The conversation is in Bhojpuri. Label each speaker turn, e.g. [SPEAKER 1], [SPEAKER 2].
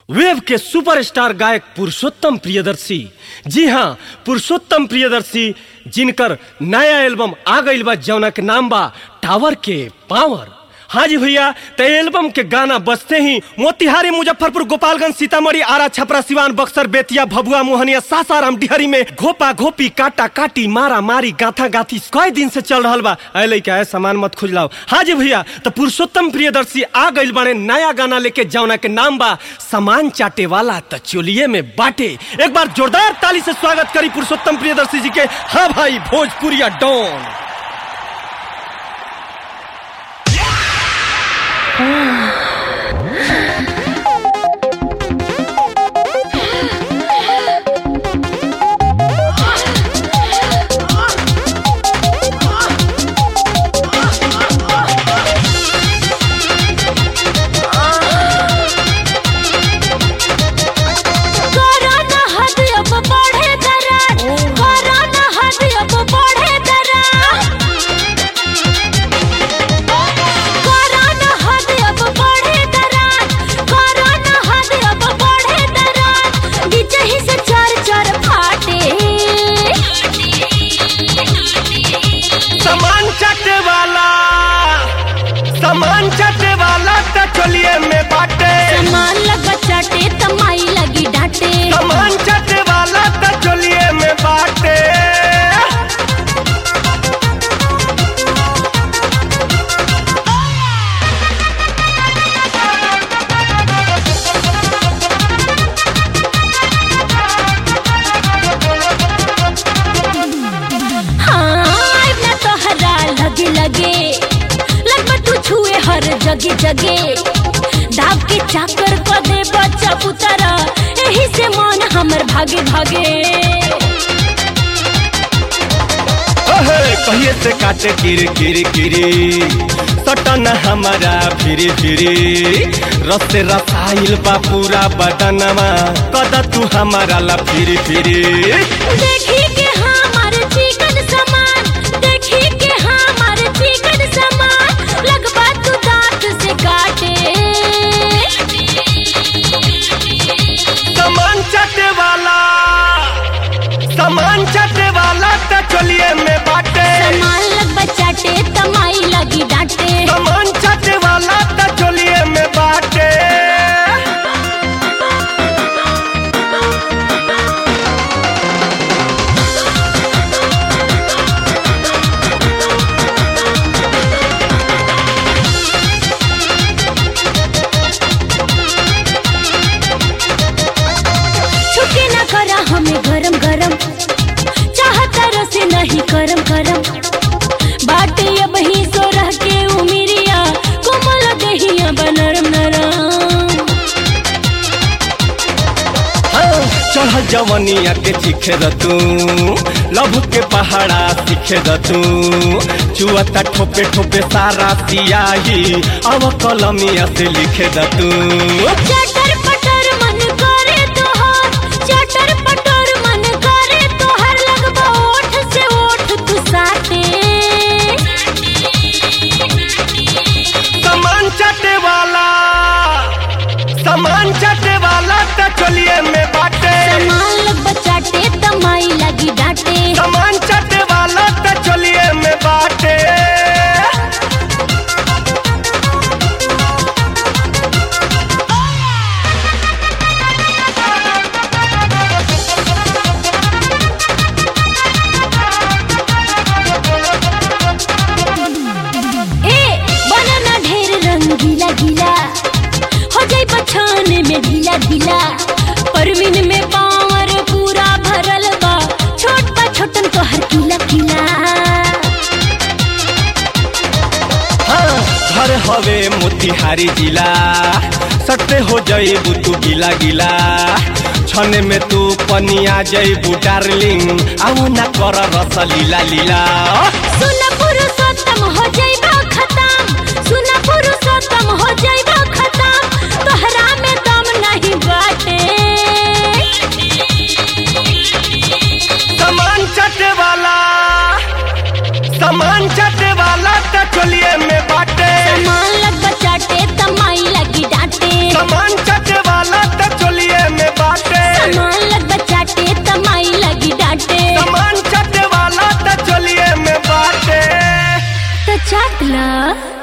[SPEAKER 1] वेब के सुपरस्टार गायक पुरुषोत्तम प्रियदर्शी। जी हाँ, पुरुषोत्तम प्रियदर्शी, जिनकर नया एल्बम आ गइल बा जौना के नाम बा टावर के पावर। हाँ जी भैया, तो एल्बम के गाना बजते ही मोतिहारी, मुजफ्फरपुर, गोपालगंज, सीतामढ़ी, आरा, छपरा, सिवान, बक्सर, बेतिया, भभुआ, मोहनिया, सासाराम, डिहरी में घोपा घोपी, काटा काटी, मारा मारी, गाथा गाथी कई दिन से चल रहा बा। ऐले क्या है, सामान मत खुज लाओ। हाँ जी भैया, तो पुरुषोत्तम प्रियदर्शी आ गइल बाड़े नया गाना लेके जौना के नाम बा सामान चाटे वाला त चोलिए में बाटे। एक बार जोरदार ताली से स्वागत करी पुरुषोत्तम प्रियदर्शी जी के। हाँ भाई, भोजपुरिया डॉन। सामान चाटे वाला त चोलिए में बाटे,
[SPEAKER 2] सामान लगा चाटे तमाई लगी डांटे,
[SPEAKER 1] सामान चाटे वाला त चोलिए में बाटे।
[SPEAKER 2] हाँ ना तोहरा लगे लगे छुए हर जगे जगे, दाब के चाकर को दे बच्चा पुतरा, यही से मन हमर भागे भागे।
[SPEAKER 1] कहिए से काटे किरी किरी किरी, सटन हमारा फिरी फिरी, रस से रसाइल बा पूरा बदनमा, कदा तू हमारा ला फिरी फिरी।
[SPEAKER 2] देखी के हमार चिकन सामान, देखी के हमार चिकन सामान, लगबा तू दांत से काटे।
[SPEAKER 1] सामान चाटे वाला, सामान चाटे वाला त चोलिए में बाटे,
[SPEAKER 2] सामान लगबा चाटे तमाई लगी डांटे,
[SPEAKER 1] सामान चाटे वाला त चोलिए में बाटे।
[SPEAKER 2] छुट्टी ना करा हमें गरम गरम, चाहता रसे नहीं करम करम, बाटे अब ही सो रह के उमिरिया, कोमल देहिया बनरम नरम।
[SPEAKER 1] हाँ, चढ़ल जवनिया के सीखे द तू, लभ के पहाड़ा सीखे द तू, चुअता ठोपे ठोपे सारा सियाही, अब कलमिया से लिखे द तू।
[SPEAKER 2] चटर पटर मन करे तोहर, चटर पटर मन करे तोहर, लगबा ओठ से ओठ तू साटे।
[SPEAKER 1] सामान चाटे वाला, सामान चाटे वाला त चोलिए में बाटे,
[SPEAKER 2] सामान लगबा चाटे तमाई लगी डांटे,
[SPEAKER 1] सामान चाटे वाला त चोलिए में बाटे।
[SPEAKER 2] गीला गीला हो जाई पछाने में ढीला ढीला, परवीन में पावर पूरा भरल बा, छोट बा छोटन तो हर किला किला।
[SPEAKER 1] हाँ, घर हवे मोतिहारी जिला, सटते हो जाइबू तू गीला गीला, छने में तू पनिया जाइबू डार्लिंग, आओ ना कर रस लीला लीला।
[SPEAKER 2] सुना पुरुषोत्तम हो जाइबा खत्म, सुना पुरुषोत्तम हो जाइबा खत्म, तोहरा में दम नहीं बाटे।
[SPEAKER 1] सामान चाटे वाला, सामान चाटे वाला त चोलिए में बाटे,
[SPEAKER 2] सामान लगबा चाटे तमाई लगी डांटे,
[SPEAKER 1] सामान चाटे वाला त
[SPEAKER 2] बोला